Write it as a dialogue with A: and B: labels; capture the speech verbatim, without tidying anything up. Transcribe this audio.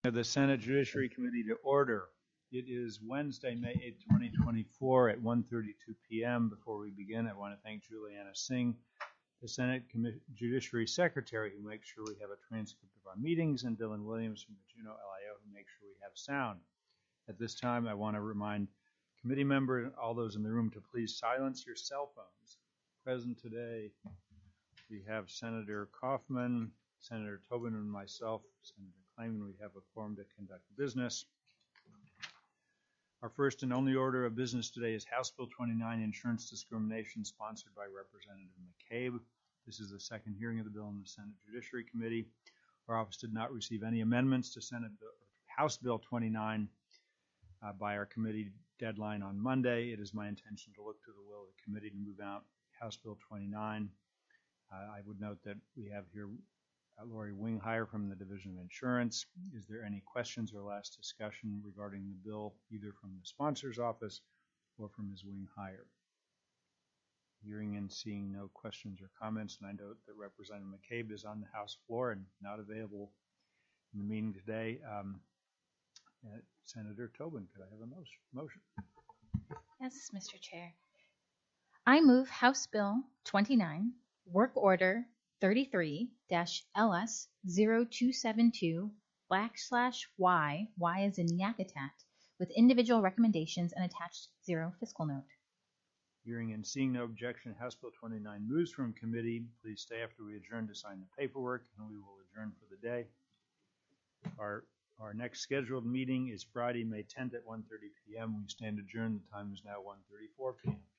A: Of the Senate Judiciary Committee to order. It is Wednesday, May eighth, twenty twenty-four at one thirty-two p m Before we begin, I want to thank Juliana Singh, the Senate Commi- Judiciary Secretary, who makes sure we have a transcript of our meetings, and Dylan Williams from the Juneau L I O, who makes sure we have sound. At this time, I want to remind committee members and all those in the room to please silence your cell phones. Present today, we have Senator Kaufman, Senator Tobin, and myself. Senator Claiming we have a quorum to conduct business. Our first and only order of business today is House Bill twenty-nine, Insurance Discrimination, sponsored by Representative McCabe. This is the second hearing of the bill in the Senate Judiciary Committee. Our office did not receive any amendments to Senate Bill, House Bill twenty-nine uh, by our committee deadline on Monday. It is my intention to look to the will of the committee to move out House Bill twenty-nine. Uh, I would note that we have here Uh, Lori Winghire from the Division of Insurance. Is there any questions or last discussion regarding the bill, either from the sponsor's office or from Miz Winghire? Hearing and seeing no questions or comments, and I note that Representative McCabe is on the House floor and not available in the meeting today. Um, uh, Senator Tobin, could I have a motion?
B: Yes, Mister Chair. I move House Bill twenty-nine, Work Order thirty-three L S zero two seven two backslash Y, Y as in Yakutat, with individual recommendations and attached zero fiscal note.
A: Hearing and seeing no objection, House Bill twenty-nine moves from committee. Please stay after we adjourn to sign the paperwork, and we will adjourn for the day. Our, our next scheduled meeting is Friday, May tenth at one thirty p m We stand adjourned. The time is now one thirty-four p m